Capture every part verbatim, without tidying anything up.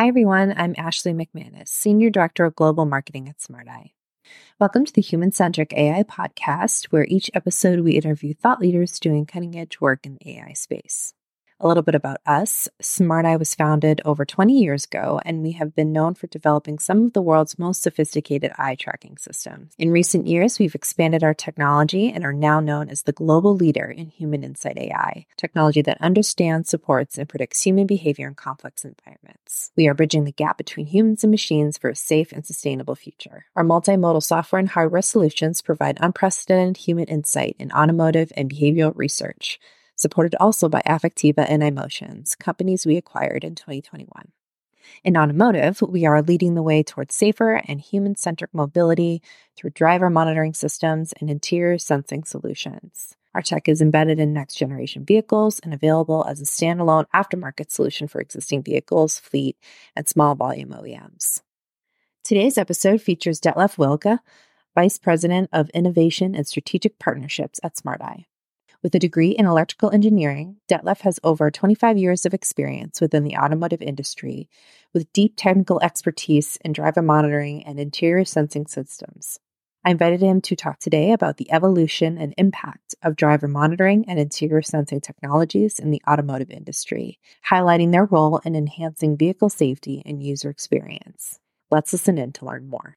everyone. I'm Ashley McManus, Senior Director of Global Marketing at SmartEye. Welcome to the Human-Centric A I podcast, where each episode we interview thought leaders doing cutting-edge work in the A I space. A little bit about us. SmartEye was founded over twenty years ago, and we have been known for developing some of the world's most sophisticated eye tracking systems. In recent years, we've expanded our technology and are now known as the global leader in human insight A I, technology that understands, supports, and predicts human behavior in complex environments. We are bridging the gap between humans and machines for a safe and sustainable future. Our multimodal software and hardware solutions provide unprecedented human insight in automotive and behavioral research, supported also by Affectiva and iMotions, companies we acquired in twenty twenty-one. In automotive, we are leading the way towards safer and human-centric mobility through driver monitoring systems and interior sensing solutions. Our tech is embedded in next-generation vehicles and available as a standalone aftermarket solution for existing vehicles, fleet, and small-volume O E Ms. Today's episode features Detlef Wilke, Vice President of Innovation and Strategic Partnerships at SmartEye. With a degree in electrical engineering, Detlef has over twenty-five years of experience within the automotive industry, with deep technical expertise in driver monitoring and interior sensing systems. I invited him to talk today about the evolution and impact of driver monitoring and interior sensing technologies in the automotive industry, highlighting their role in enhancing vehicle safety and user experience. Let's listen in to learn more.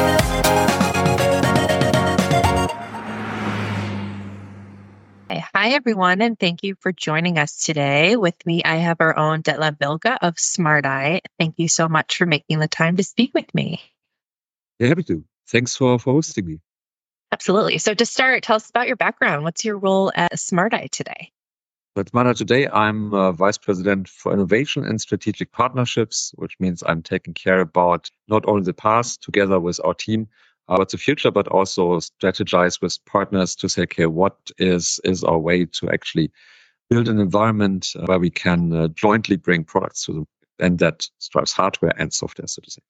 Hi, everyone, and thank you for joining us today. With me, I have our own Detlef Wilke of SmartEye. Thank you so much for making the time to speak with me. Yeah, happy to. Thanks for, for hosting me. Absolutely. So to start, tell us about your background. What's your role at SmartEye today? At SmartEye today, I'm uh, Vice President for Innovation and Strategic Partnerships, which means I'm taking care about not only the past together with our team, Uh, but the future, but also strategize with partners to say, okay, what is, is our way to actually build an environment uh, where we can uh, jointly bring products to them, and that drives hardware and software, so to say.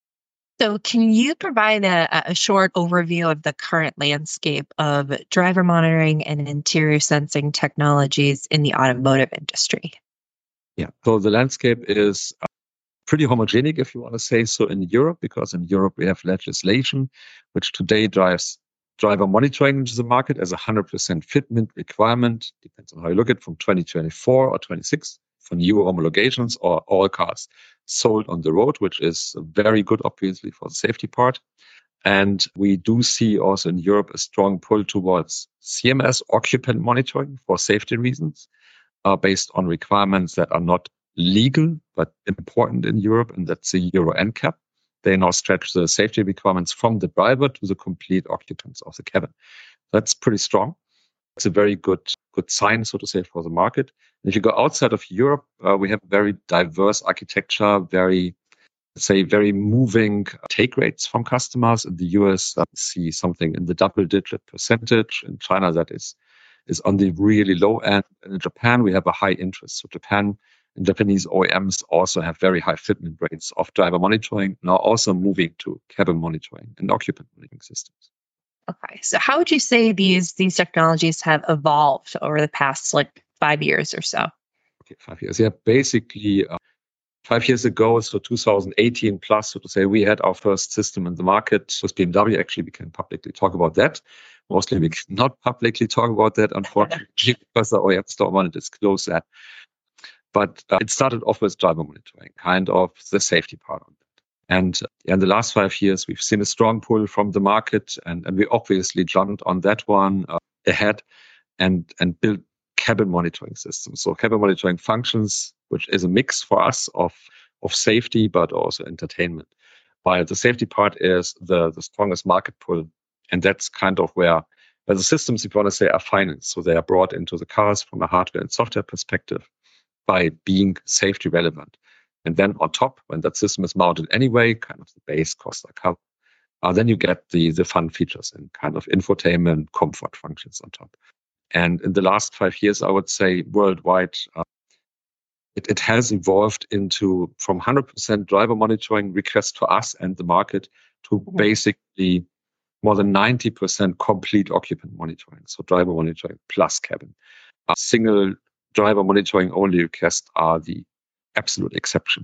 So can you provide a, a short overview of the current landscape of driver monitoring and interior sensing technologies in the automotive industry? Yeah, so the landscape is uh, pretty homogenic, if you want to say so, in Europe, because in Europe we have legislation which today drives driver monitoring into the market as a one hundred percent fitment requirement, depends on how you look at it, from twenty twenty-four or twenty-six for new homologations or all cars sold on the road, which is very good, obviously, for the safety part. And we do see also in Europe a strong pull towards C M S, occupant monitoring, for safety reasons, uh, based on requirements that are not legal, but important in Europe, and that's the Euro N CAP. They now stretch the safety requirements from the driver to the complete occupants of the cabin. That's pretty strong. It's a very good good sign, so to say, for the market. And if you go outside of Europe, uh, we have very diverse architecture, very, let's say, very moving take rates from customers. In the U S, uh, we see something in the double-digit percentage. In China, that is is on the really low end. And in Japan, we have a high interest. So Japan and Japanese O E Ms also have very high fitment rates of driver monitoring, now also moving to cabin monitoring and occupant monitoring systems. Okay, so how would you say these these technologies have evolved over the past like five years or so? Okay, five years. Yeah, basically uh, five years ago, so two thousand eighteen plus, so to say, we had our first system in the market with B M W. Actually, we can publicly talk about that. Mostly we cannot publicly talk about that, unfortunately, because the O E Ms don't want to disclose that. But uh, it started off with driver monitoring, kind of the safety part of it. And uh, in the last five years, we've seen a strong pull from the market, and, and we obviously jumped on that one uh, ahead and, and built cabin monitoring systems. So cabin monitoring functions, which is a mix for us of, of safety, but also entertainment. While the safety part is the, the strongest market pull. And that's kind of where, where the systems, if you want to say, are financed. So they are brought into the cars from a hardware and software perspective by being safety relevant. And then on top, when that system is mounted anyway, kind of the base costs are covered. Uh, then you get the, the fun features and kind of infotainment, comfort functions on top. And in the last five years, I would say worldwide, uh, it, it has evolved into from one hundred percent driver monitoring requests to us and the market to mm-hmm. basically more than ninety percent complete occupant monitoring. So driver monitoring plus cabin. A single driver monitoring only requests are the absolute exception.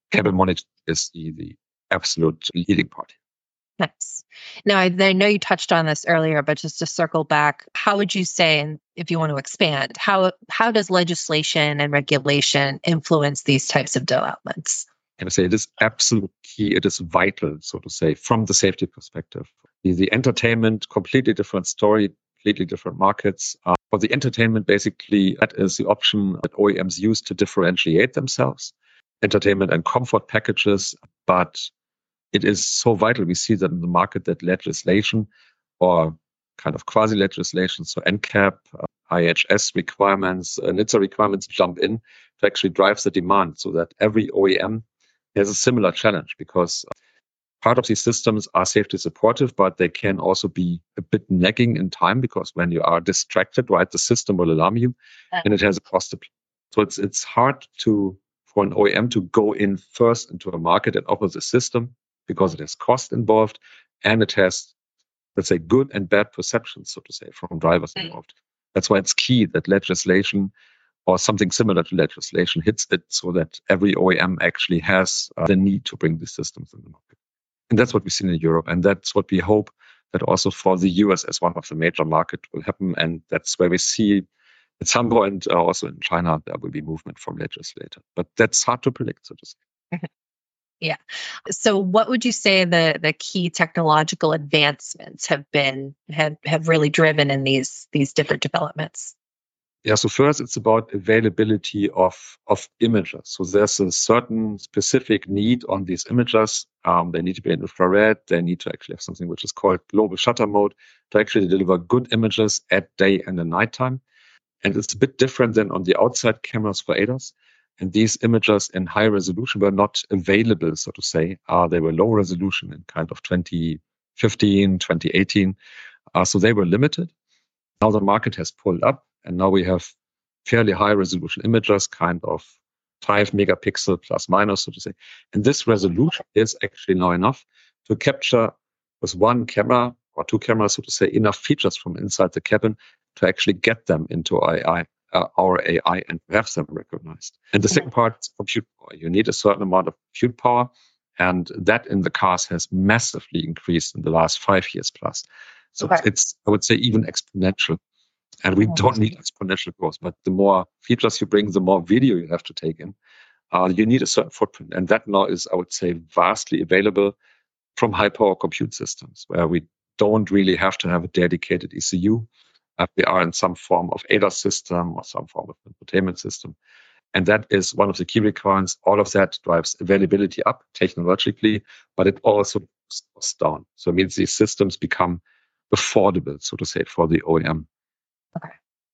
cabin monitor is the, the absolute leading part. Nice. Now, I, I know you touched on this earlier, but just to circle back, how would you say, and if you want to expand, how how does legislation and regulation influence these types of developments? I would say it is absolute key. It is vital, so to say, from the safety perspective. The, the entertainment, completely different story, completely different markets. Uh, for the entertainment, basically, that is the option that O E Ms use to differentiate themselves. Entertainment and comfort packages, but it is so vital. We see that in the market that legislation or kind of quasi-legislation, so N C A P, uh, I H S requirements, uh, N H T S A requirements jump in to actually drive the demand so that every O E M has a similar challenge, because part of these systems are safety supportive, but they can also be a bit nagging in time, because when you are distracted, right, the system will alarm you and it has a cost. So it's it's hard to for an O E M to go in first into a market and offer the system, because it has cost involved and it has, let's say, good and bad perceptions, so to say, from drivers involved. That's why it's key that legislation or something similar to legislation hits it, so that every O E M actually has uh, the need to bring these systems in the market. And that's what we've seen in Europe. And that's what we hope that also for the U S as one of the major markets will happen. And that's where we see at some point uh, also in China, there will be movement from legislator. But that's hard to predict, so to say. Yeah. So what would you say the the key technological advancements have been, have, have really driven in these these different developments? Yeah, so first it's about availability of, of images. So there's a certain specific need on these images. Um, they need to be in infrared. They need to actually have something which is called global shutter mode to actually deliver good images at day and at nighttime. And it's a bit different than on the outside cameras for A D A S. And these images in high resolution were not available, so to say. Uh, they were low resolution in kind of twenty fifteen, twenty eighteen. Uh, so they were limited. Now the market has pulled up, and now we have fairly high resolution images, kind of five megapixel plus minus, so to say. And this resolution is actually now enough to capture with one camera or two cameras, so to say, enough features from inside the cabin to actually get them into A I, uh, our A I, and have them recognized. And the second part is compute power. You need a certain amount of compute power, and that in the cars has massively increased in the last five years plus. So okay. It's, I would say, even exponential. And we don't need exponential growth, but the more features you bring, the more video you have to take in. Uh, you need a certain footprint. And that now is, I would say, vastly available from high power compute systems, where we don't really have to have a dedicated E C U. Uh, we are in some form of A D A S system or some form of infotainment system. And that is one of the key requirements. All of that drives availability up technologically, but it also goes down. So it means these systems become affordable, so to say, for the O E M. Okay.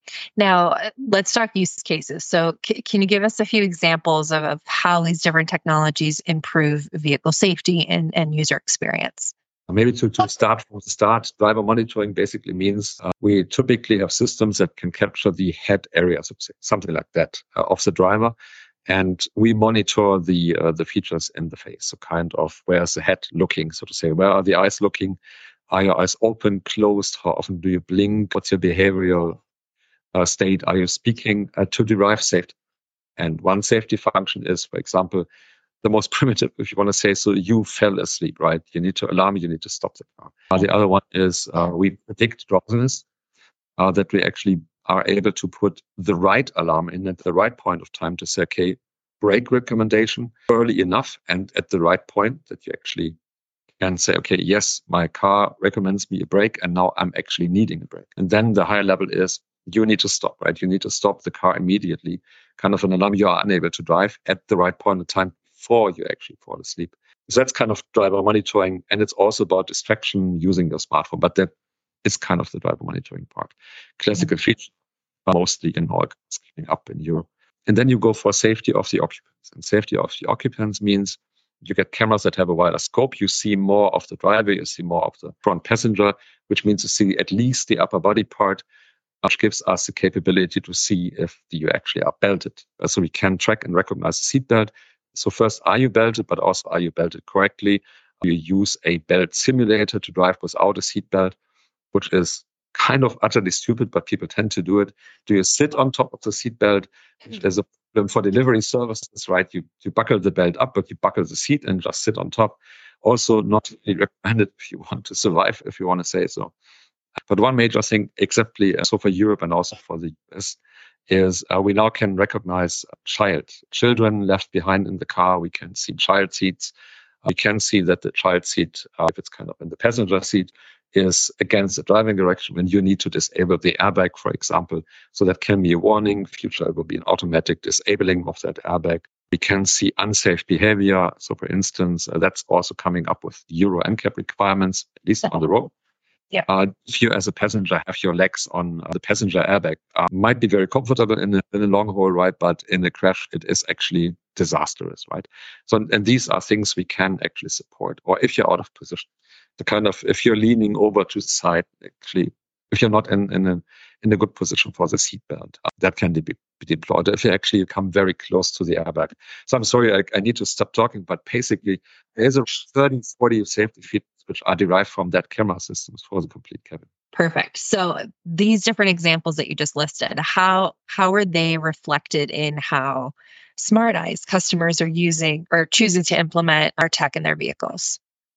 Now, let's talk use cases. So c- can you give us a few examples of, of how these different technologies improve vehicle safety and, and user experience? Maybe to, to start from the start, driver monitoring basically means uh, we typically have systems that can capture the head area, so something like that, uh, of the driver. And we monitor the uh, the features in the face. So kind of, where's the head looking, so to say? Where are the eyes looking? Are your eyes open, closed? How often do you blink? What's your behavioral uh, state? Are you speaking uh, to derive safety? And one safety function is, for example, the most primitive, if you want to say so, you fell asleep, right? You need to alarm, you need to stop the car. Uh, the other one is uh, we predict drowsiness, uh, that we actually are able to put the right alarm in at the right point of time to say, okay, brake recommendation early enough and at the right point that you actually can say, okay, yes, my car recommends me a brake and now I'm actually needing a brake. And then the higher level is you need to stop, right? You need to stop the car immediately, kind of an alarm you are unable to drive at the right point in time before you actually fall asleep. So that's kind of driver monitoring. And it's also about distraction using your smartphone, but that is kind of the driver monitoring part. Classical mm-hmm. features are mostly in all cars coming up in Europe. And then you go for safety of the occupants. And safety of the occupants means you get cameras that have a wider scope. You see more of the driver, you see more of the front passenger, which means you see at least the upper body part, which gives us the capability to see if you actually are belted. So we can track and recognize the seatbelt. So first, are you belted, but also are you belted correctly? You use a belt simulator to drive without a seatbelt, which is kind of utterly stupid, but people tend to do it. Do you sit on top of the seatbelt? There's a problem for delivery services, right? You you buckle the belt up, but you buckle the seat and just sit on top. Also, not really recommended if you want to survive, if you want to say so. But one major thing, exactly so for Europe and also for the U S, is uh, we now can recognize child, children left behind in the car. We can see child seats. We can see that the child seat, uh, if it's kind of in the passenger seat, is against the driving direction when you need to disable the airbag, for example. So that can be a warning. In the future, it will be an automatic disabling of that airbag. We can see unsafe behavior. So for instance, uh, that's also coming up with Euro N CAP requirements, at least on the road. Yeah. Uh, if you as a passenger have your legs on uh, the passenger airbag, uh, might be very comfortable in a, in a long haul ride, but in a crash, it is actually disastrous, right? So, and these are things we can actually support. Or if you're out of position, the kind of, if you're leaning over to the side, actually, if you're not in, in, a, in a good position for the seatbelt, uh, that can be, be deployed. If you actually come very close to the airbag. So I'm sorry, I, I need to stop talking, but basically, there's a thirty, forty safety features which are derived from that camera systems for the complete cabin. Perfect. So these different examples that you just listed, how how are they reflected in how SmartEye's customers are using or choosing to implement our tech in their vehicles?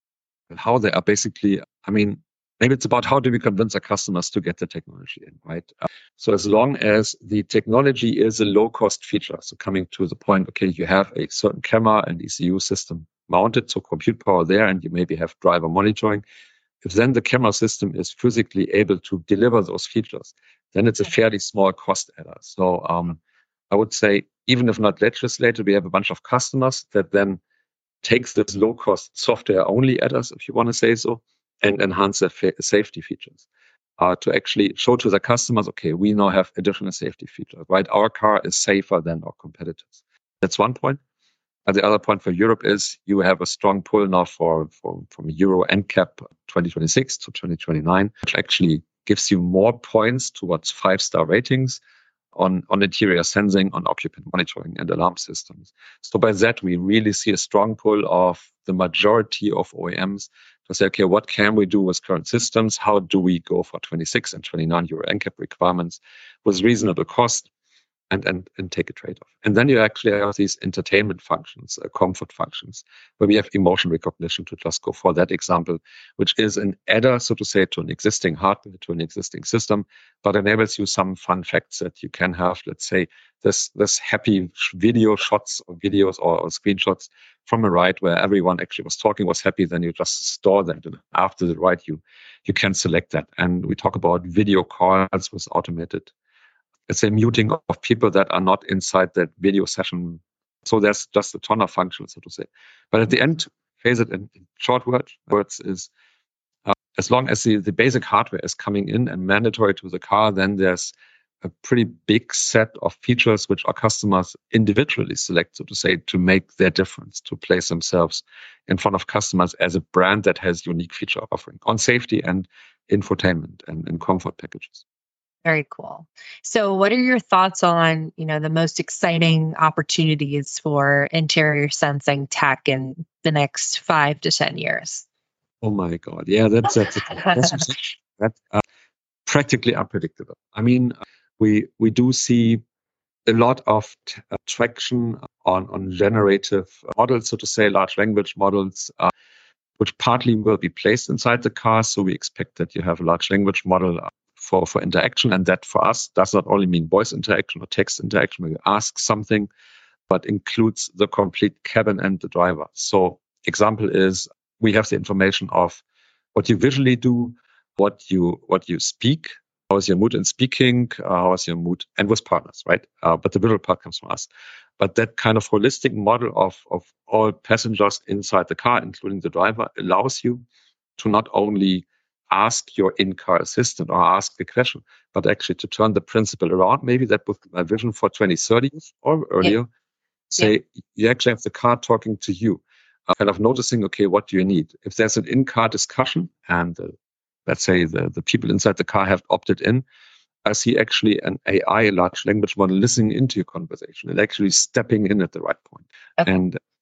How they are basically, I mean, maybe it's about how do we convince our customers to get the technology in, right? Uh, so as long as the technology is a low-cost feature, so coming to the point, okay, you have a certain camera and E C U system mounted, so compute power there, and you maybe have driver monitoring. If then the camera system is physically able to deliver those features, then it's a fairly small cost adder. So um, I would say, even if not legislated, we have a bunch of customers that then takes this low-cost software-only adders, if you want to say so, and enhance their fa- safety features uh, to actually show to the customers, okay, we now have additional safety features, right? Our car is safer than our competitors. That's one point. And the other point for Europe is you have a strong pull now for, for from Euro N CAP twenty twenty-six to twenty twenty-nine, which actually gives you more points towards five-star ratings on, on interior sensing, on occupant monitoring and alarm systems. So by that, we really see a strong pull of the majority of O E Ms to say, okay, what can we do with current systems? How do we go for twenty-six and twenty-nine Euro N CAP requirements with reasonable cost? And, and and take a trade-off. And then you actually have these entertainment functions, uh, comfort functions, where we have emotion recognition, to just go for that example, which is an adder, so to say, to an existing hardware, to an existing system, but enables you some fun facts that you can have, let's say, this this happy video shots or videos or, or screenshots from a ride where everyone actually was talking, was happy, then you just store that. And after the ride, you, you can select that. And we talk about video calls with automated, let's say, muting of people that are not inside that video session. So there's just a ton of functions, so to say. But at the end, phrase it in short word, words is, uh, as long as the, the basic hardware is coming in and mandatory to the car, then there's a pretty big set of features which our customers individually select, so to say, to make their difference, to place themselves in front of customers as a brand that has unique feature offering on safety and infotainment and, and comfort packages. Very cool. So what are your thoughts on, you know, the most exciting opportunities for interior sensing tech in the next five to ten years? Oh my God. Yeah, that's, that's, that's, that's uh, practically unpredictable. I mean, we, we do see a lot of t- uh, traction on, on generative models, so to say, large language models, uh, which partly will be placed inside the car. So we expect that you have a large language model uh, for, for interaction. And that for us does not only mean voice interaction or text interaction where you ask something, but includes the complete cabin and the driver. So example is we have the information of what you visually do, what you what you speak, how is your mood in speaking, uh, how is your mood, and with partners, right? Uh, but the visual part comes from us. But that kind of holistic model of, of all passengers inside the car, including the driver, allows you to not only ask your in-car assistant or ask a question, but actually to turn the principle around. Maybe that was my vision for twenty thirty or earlier. Yeah. Say yeah. You actually have the car talking to you, uh, kind of noticing, okay, what do you need? If there's an in-car discussion and uh, let's say the, the people inside the car have opted in, I see actually an A I, a large language model, listening into your conversation and actually stepping in at the right point. Okay. And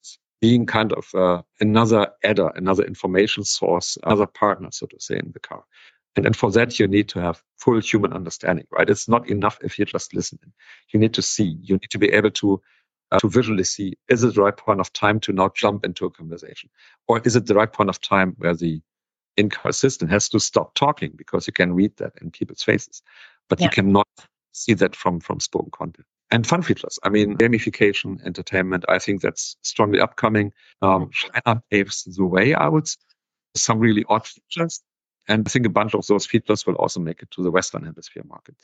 being kind of uh, another adder, another information source, another partner, so to say, in the car. And, and for that, you need to have full human understanding, right? It's not enough if you just listen. You need to see. You need to be able to uh, to visually see, is it the right point of time to now jump into a conversation? Or is it the right point of time where the in-car assistant has to stop talking, because you can read that in people's faces, but yeah. you cannot see that from, from spoken content. And fun features. I mean, gamification, entertainment, I think that's strongly upcoming. Um, China paves the way, I would say. Some really odd features. And I think a bunch of those features will also make it to the Western Hemisphere market.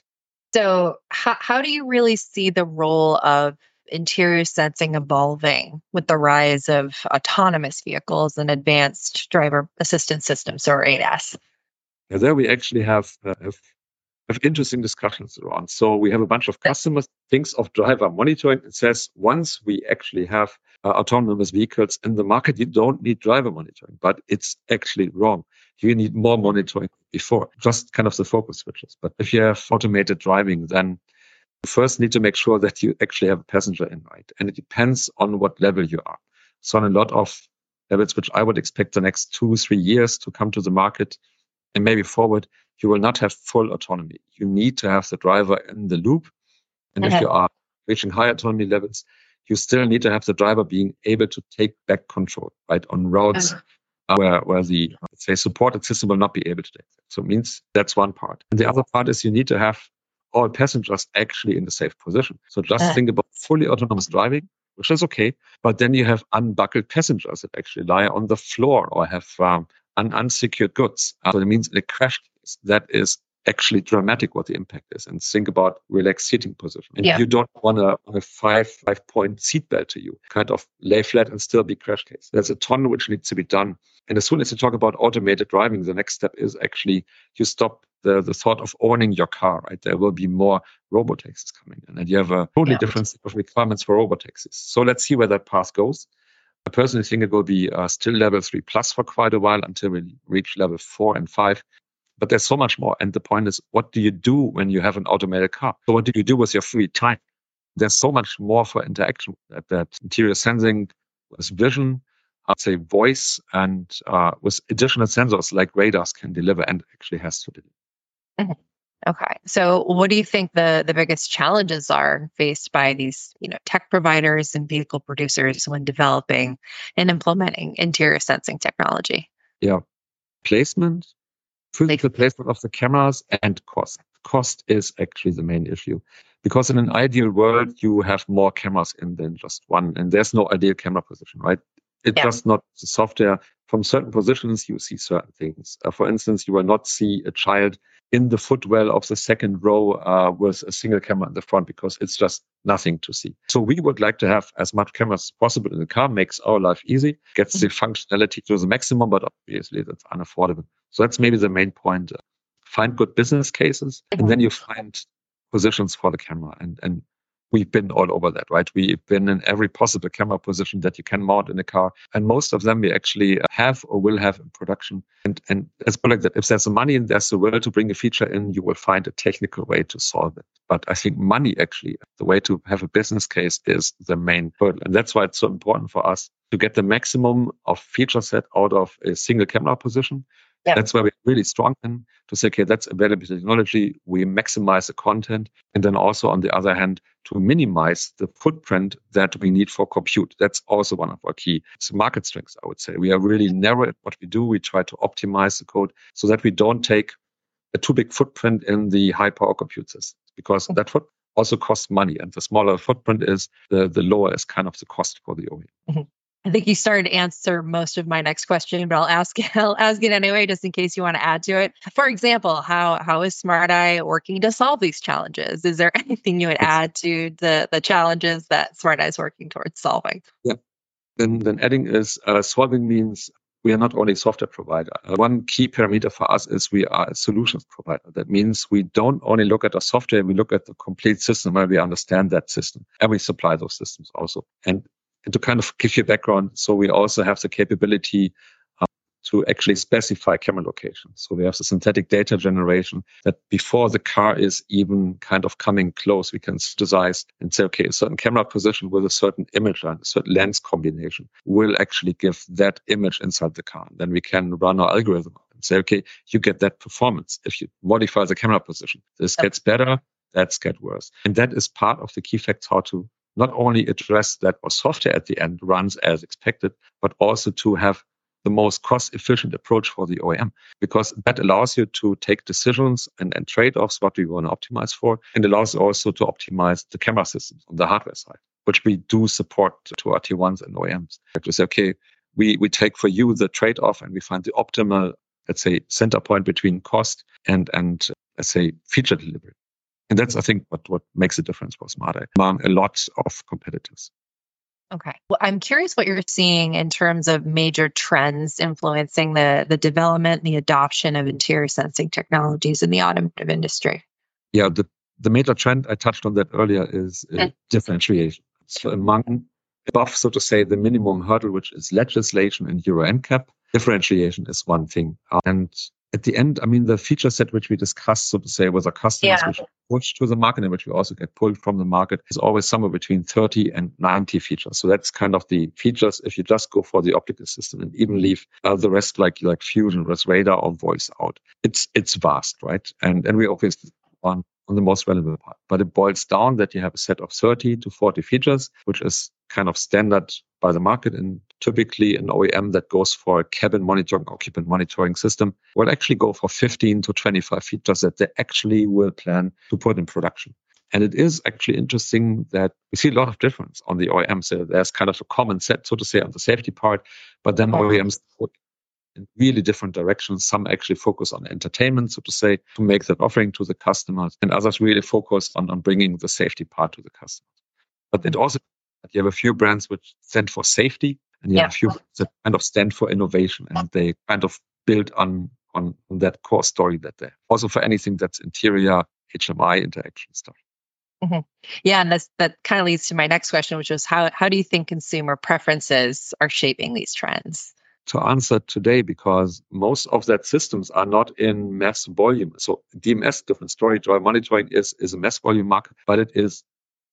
So how, how do you really see the role of interior sensing evolving with the rise of autonomous vehicles and advanced driver assistance systems, or A D A S? Yeah, there we actually have, uh, have have interesting discussions around. So we have a bunch of customers thinks of driver monitoring. It says once we actually have uh, autonomous vehicles in the market, you don't need driver monitoring, but it's actually wrong. You need more monitoring before, just kind of the focus switches. But if you have automated driving, then you first need to make sure that you actually have a passenger in, right? And it depends on what level you are. So on a lot of levels, which I would expect the next two, three years to come to the market, and maybe forward, you will not have full autonomy. You need to have the driver in the loop. And okay. if you are reaching high autonomy levels, you still need to have the driver being able to take back control, right, on roads okay. uh, where, where the, let's say, supported system will not be able to take that. So it means that's one part. And the other part is you need to have all passengers actually in the safe position. So just okay. think about fully autonomous driving, which is okay. But then you have unbuckled passengers that actually lie on the floor or have um, un- unsecured goods. Uh, so it means in a crash case, that is actually dramatic what the impact is. And think about relaxed seating position. And yeah. you don't want a, a five, five point seatbelt to you, kind of lay flat and still be crash case. There's a ton which needs to be done. And as soon as you talk about automated driving, the next step is actually you stop the, the thought of owning your car, right? There will be more robotaxis coming in, and you have a totally yeah. different set of requirements for robotaxis. So let's see where that path goes. I personally think it will be uh, still level three plus for quite a while until we reach level four and five. But there's so much more. And the point is, what do you do when you have an automated car? So what do you do with your free time? There's so much more for interaction that, that interior sensing with vision, I'd say voice, and uh, with additional sensors like radars can deliver and actually has to deliver. Mm-hmm. Okay. So what do you think the, the biggest challenges are faced by these, you know, tech providers and vehicle producers when developing and implementing interior sensing technology? Yeah. Placement, physical placement of the cameras, and cost. Cost is actually the main issue. Because in an ideal world, you have more cameras in than just one. And there's no ideal camera position, right? It's yeah. just not the software. From certain positions, you see certain things. Uh, for instance, you will not see a child in the footwell of the second row uh, with a single camera in the front because it's just nothing to see. So we would like to have as much cameras as possible in the car, makes our life easy, gets mm-hmm. the functionality to the maximum, but obviously that's unaffordable. So that's maybe the main point. Uh, find good business cases, mm-hmm. and then you find positions for the camera. And, and we've been all over that, right? We've been in every possible camera position that you can mount in a car. And most of them we actually have or will have in production. And, and let's put it like that. If there's the money and there's the will to bring a feature in, you will find a technical way to solve it. But I think money actually, the way to have a business case is the main hurdle. And that's why it's so important for us to get the maximum of feature set out of a single camera position. Yeah. That's where we're really strong in to say, okay, that's available technology. We maximize the content. And then also, on the other hand, to minimize the footprint that we need for compute. That's also one of our key market strengths, I would say. We are really narrow at what we do. We try to optimize the code so that we don't take a too big footprint in the high power compute systems, because mm-hmm. that foot also costs money. And the smaller footprint is, the, the lower is kind of the cost for the O E M. Mm-hmm. I think you started to answer most of my next question, but I'll ask I'll ask it anyway, just in case you want to add to it. For example, how how is SmartEye working to solve these challenges? Is there anything you would add to the, the challenges that SmartEye is working towards solving? Yeah. Then then adding is uh, solving means we are not only a software provider. Uh, one key parameter for us is we are a solutions provider. That means we don't only look at the software, we look at the complete system where we understand that system, and we supply those systems also. And And to kind of give you background, so we also have the capability uh, to actually specify camera location. So we have the synthetic data generation that before the car is even kind of coming close, we can synthesize and say, okay, a certain camera position with a certain image line, a certain lens combination will actually give that image inside the car. Then we can run our algorithm and say, okay, you get that performance if you modify the camera position. This Yep. gets better, that's get worse. And that is part of the key facts how to not only address that our software at the end runs as expected, but also to have the most cost-efficient approach for the O E M, because that allows you to take decisions and, and trade-offs, what we want to optimize for, and allows also to optimize the camera systems on the hardware side, which we do support to our Tier ones and O E Ms. To say, okay, we, we take for you the trade-off and we find the optimal, let's say, center point between cost and, and let's say, feature delivery. And that's, I think, what, what makes a difference for SmartEye among a lot of competitors. Okay. Well, I'm curious what you're seeing in terms of major trends influencing the, the development and the adoption of interior sensing technologies in the automotive industry. Yeah, the, the major trend, I touched on that earlier, is uh, Okay. differentiation. So among, above, so to say, the minimum hurdle, which is legislation and Euro N C A P, differentiation is one thing. Uh, and at the end, I mean, the feature set which we discussed, so to say, with our customers, Yeah. which we push to the market and which we also get pulled from the market, is always somewhere between thirty and ninety features. So that's kind of the features if you just go for the optical system and even leave uh, the rest like like fusion, with radar or voice out. It's it's vast, right? And and we obviously on on the most relevant part. But it boils down that you have a set of thirty to forty features, which is kind of standard by the market. And typically an O E M that goes for a cabin monitoring, occupant monitoring system will actually go for fifteen to twenty-five features that they actually will plan to put in production. And it is actually interesting that we see a lot of difference on the O E M. So there's kind of a common set, so to say, on the safety part, but then O E Ms go in really different directions. Some actually focus on entertainment, so to say, to make that offering to the customers, and others really focus on, on bringing the safety part to the customers. But it also, you have a few brands which stand for safety, and you Yeah. have a few that kind of stand for innovation, and they kind of build on, on, on that core story that they have. Also for anything that's interior, H M I interaction stuff. Mhm. Yeah, and that's, that kind of leads to my next question, which was how how do you think consumer preferences are shaping these trends? To answer today, because most of that systems are not in mass volume. So D M S, different story, driver monitoring is, is a mass volume market, but it is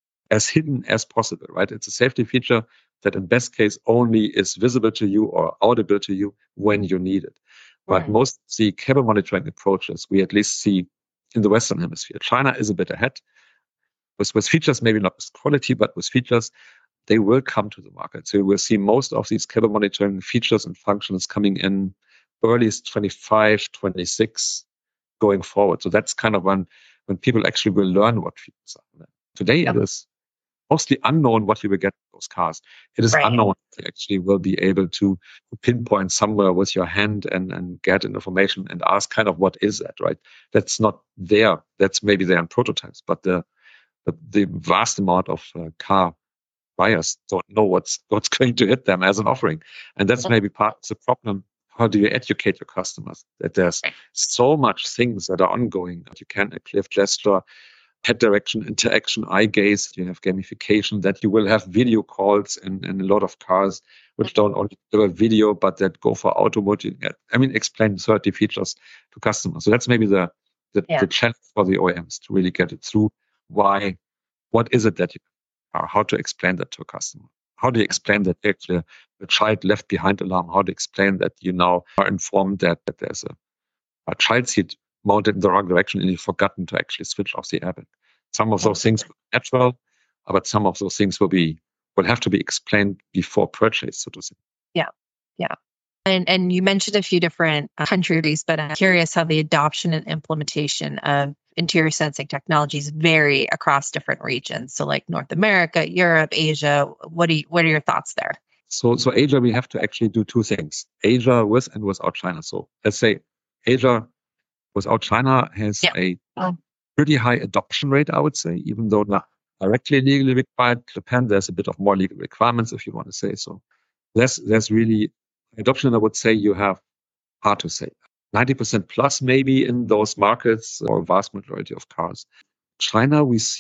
as hidden as possible, right? It's a safety feature that in best case only is visible to you or audible to you when you need it. But Right. most of the cabin monitoring approaches we at least see in the Western Hemisphere. China is a bit ahead with, with features, maybe not with quality, but with features, they will come to the market. So we'll see most of these cabin monitoring features and functions coming in earliest twenty-five, twenty-six going forward. So that's kind of when, when people actually will learn what features are. Today Yep. it is mostly unknown what you will get in those cars. It is Right. unknown if you actually will be able to pinpoint somewhere with your hand and, and get an information and ask kind of what is that, right? That's not there. That's maybe there in prototypes, but the the, the vast amount of uh, car buyers don't know what's what's going to hit them as an offering. And that's maybe part of the problem. How do you educate your customers that there's so much things that are ongoing that you can cliff gesture, head direction, interaction, eye gaze, you have gamification, that you will have video calls in, in a lot of cars which don't only deliver video but that go for automotive. I mean, explain thirty features to customers. So that's maybe the the, Yeah. the challenge for the O E Ms to really get it through. Why? What is it that you are? How to explain that to a customer? How do you explain that actually a child left behind alarm? How to explain that you now are informed that, that there's a, a child seat mounted in the wrong direction and you've forgotten to actually switch off the airbag? Some of those things will be natural, but some of those things will be will have to be explained before purchase, so to say. Yeah. Yeah. And and you mentioned a few different uh, countries, but I'm curious how the adoption and implementation of interior sensing technologies vary across different regions. So like North America, Europe, Asia. What do you, what are your thoughts there? So, so Asia, we have to actually do two things. Asia with and without China. So let's say Asia without China has Yeah. a pretty high adoption rate, I would say, even though not directly legally required. Japan, there's a bit of more legal requirements, if you want to say so. There's, there's really adoption, I would say you have, hard to say, ninety percent plus maybe in those markets or vast majority of cars. China, we see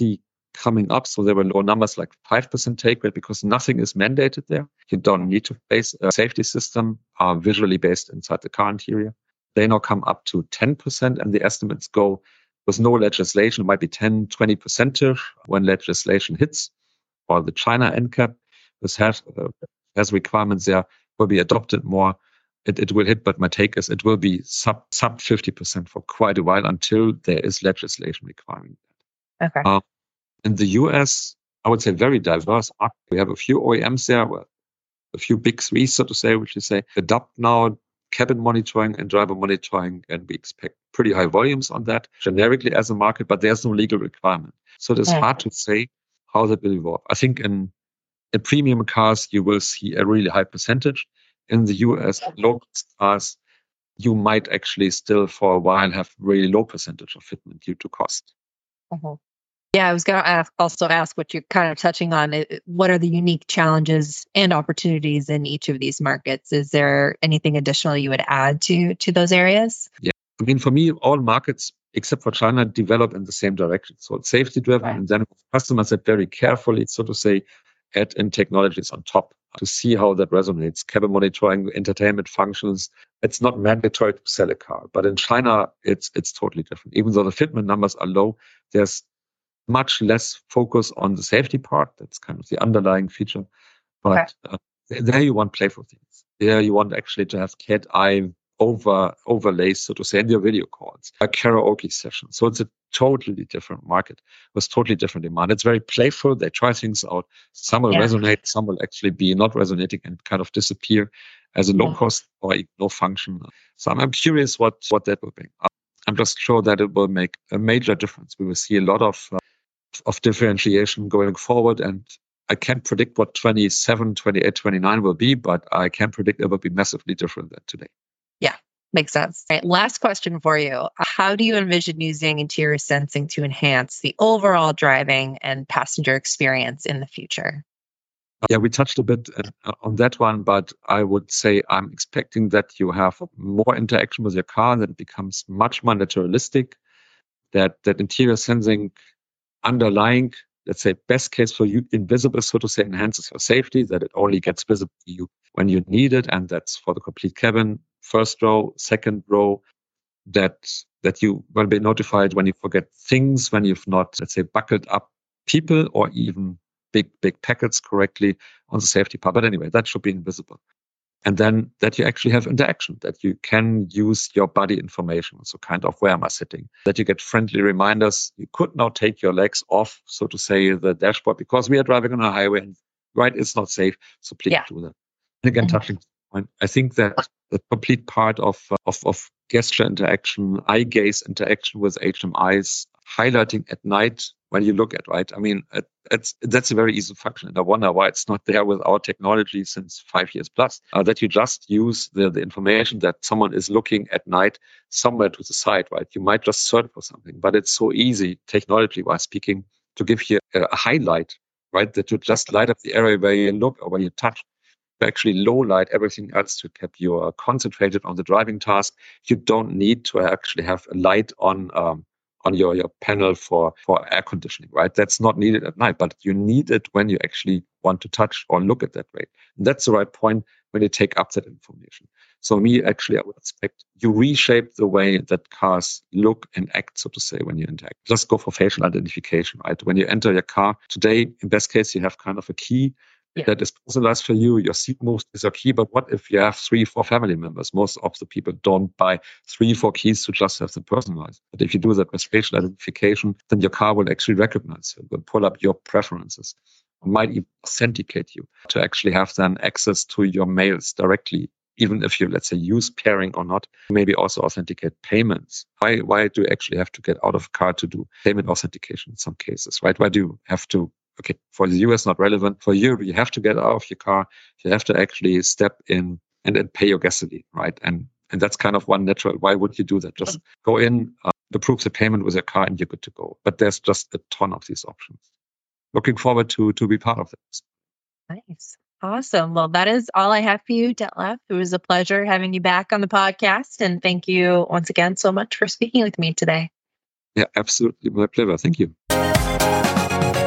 coming up. So there were low numbers like five percent take rate because nothing is mandated there. You don't need to place a safety system uh, visually based inside the car interior. They now come up to ten percent, and the estimates go with no legislation. It might be ten, twenty percent when legislation hits, or the China N C A P, this has, uh, has requirements there, will be adopted more. It, it will hit, but my take is it will be sub sub fifty percent for quite a while until there is legislation requiring that. Okay. Uh, in the U S, I would say very diverse. We have a few O E Ms there, well, a few big threes, so to say, which you say adopt now cabin monitoring and driver monitoring, and we expect pretty high volumes on that generically as a market, but there's no legal requirement. So it is Yeah. hard to say how that will evolve. I think in, in premium cars, you will see a really high percentage. In the U S, low cars, you might actually still for a while have really low percentage of fitment due to cost. Mm-hmm. Yeah, I was going to ask, also ask what you're kind of touching on. It, what are the unique challenges and opportunities in each of these markets? Is there anything additional you would add to to those areas? Yeah, I mean, for me, all markets except for China develop in the same direction. So it's safety driven, Right. and then customers that very carefully, so to say, add in technologies on top to see how that resonates. Cabin monitoring, entertainment functions. It's not mandatory to sell a car, but in China, it's it's totally different. Even though the fitment numbers are low, there's much less focus on the safety part. That's kind of the underlying feature. But okay. uh, there you want playful things. There you want actually to have cat eye over overlays, so to say, in your video calls, a karaoke session. So it's a totally different market with totally different demand. It's very playful. They try things out. Some will yeah. resonate. Some will actually be not resonating and kind of disappear as a low cost or no function. So I'm, I'm curious what, what that will bring. I'm just sure that it will make a major difference. We will see a lot of uh, of differentiation going forward. And I can't predict what twenty-seven, twenty-eight, twenty-nine will be, but I can predict it will be massively different than today. Yeah, makes sense. All right, last question for you. How do you envision using interior sensing to enhance the overall driving and passenger experience in the future? Yeah, we touched a bit uh, on that one, but I would say I'm expecting that you have more interaction with your car, that it becomes much more naturalistic, that, that interior sensing underlying, let's say, best case for you, invisible, so to say, enhances your safety, that it only gets visible to you when you need it. And that's for the complete cabin, first row, second row, that that you will be notified when you forget things, when you've not, let's say, buckled up people or even big, big packets correctly on the safety part. But anyway, that should be invisible. And then that you actually have interaction, that you can use your body information. So kind of where am I sitting? That you get friendly reminders. You could now take your legs off, so to say, the dashboard, because we are driving on a highway and right, it's not safe. So please yeah. do that. And again, mm-hmm. touching point, I think that the complete part of, uh, of, of gesture interaction, eye gaze interaction with H M Is, highlighting at night when you look at, right? I mean, it, it's, that's a very easy function. And I wonder why it's not there with our technology since five years plus, uh, that you just use the, the information that someone is looking at night somewhere to the side, right? You might just search for something, but it's so easy, technology-wise speaking, to give you a, a highlight, right? That you just light up the area where you look or where you touch. To actually low light everything else to keep you uh, concentrated on the driving task. You don't need to actually have a light on um, on your, your panel for, for air conditioning, right? That's not needed at night, but you need it when you actually want to touch or look at that way. And that's the right point when you take up that information. So me, actually, I would expect you reshape the way that cars look and act, so to say, when you interact. Just go for facial identification, right? When you enter your car today, in best case, you have kind of a key Yeah. that is personalized for you. Your seat moves is your key. But what if you have three, four family members? Most of the people don't buy three, four keys to just have them personalized. But if you do that with facial identification, then your car will actually recognize you, will pull up your preferences, might even authenticate you to actually have then access to your mails directly. Even if you, let's say, use pairing or not, maybe also authenticate payments. Why, why do you actually have to get out of a car to do payment authentication in some cases, right? Why do you have to Okay, for the U S, not relevant. For Europe, you have to get out of your car. You have to actually step in and then pay your gasoline, right? And and that's kind of one natural. Why would you do that? Just go in, uh, approve the payment with your car, and you're good to go. But there's just a ton of these options. Looking forward to to be part of this. Nice. Awesome. Well, that is all I have for you, Detlef. It was a pleasure having you back on the podcast. And thank you once again so much for speaking with me today. Yeah, absolutely. My pleasure. Thank you.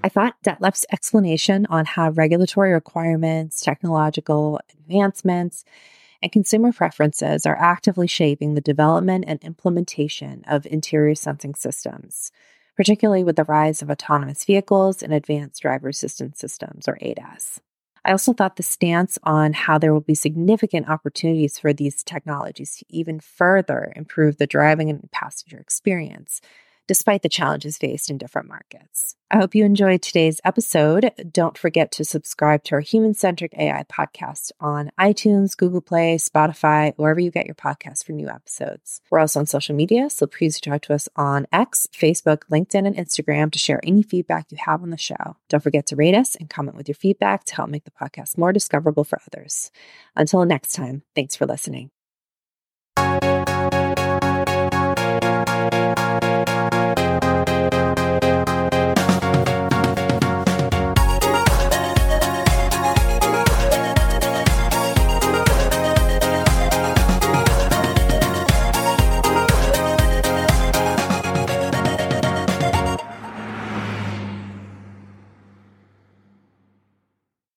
I thought Detlef's explanation on how regulatory requirements, technological advancements, and consumer preferences are actively shaping the development and implementation of interior sensing systems, particularly with the rise of autonomous vehicles and advanced driver assistance systems, or A D A S. I also thought the stance on how there will be significant opportunities for these technologies to even further improve the driving and passenger experience, despite the challenges faced in different markets. I hope you enjoyed today's episode. Don't forget to subscribe to our Human-Centric A I podcast on iTunes, Google Play, Spotify, wherever you get your podcasts for new episodes. We're also on social media, so please talk to us on X, Facebook, LinkedIn, and Instagram to share any feedback you have on the show. Don't forget to rate us and comment with your feedback to help make the podcast more discoverable for others. Until next time, thanks for listening.